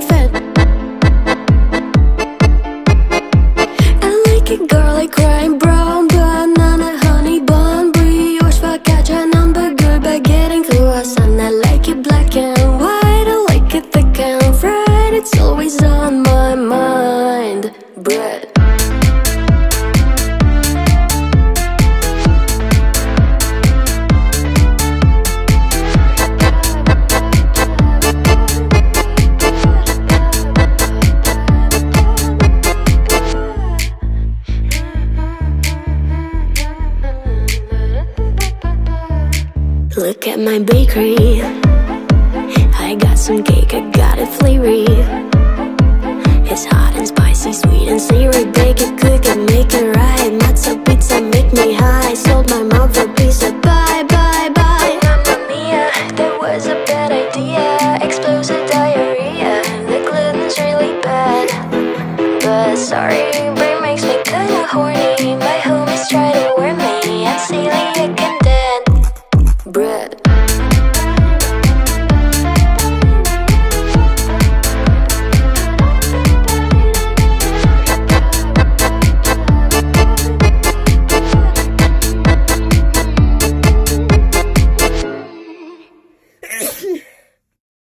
fit. I like it garlic, crime brown, banana, honey bun, brioche, focaccia, non-burger, baguette and croissant. I like it black and white, I like it thick and fried. It's always on my mind. Bread. Look at my bakery, I got some cake, I got it flavory.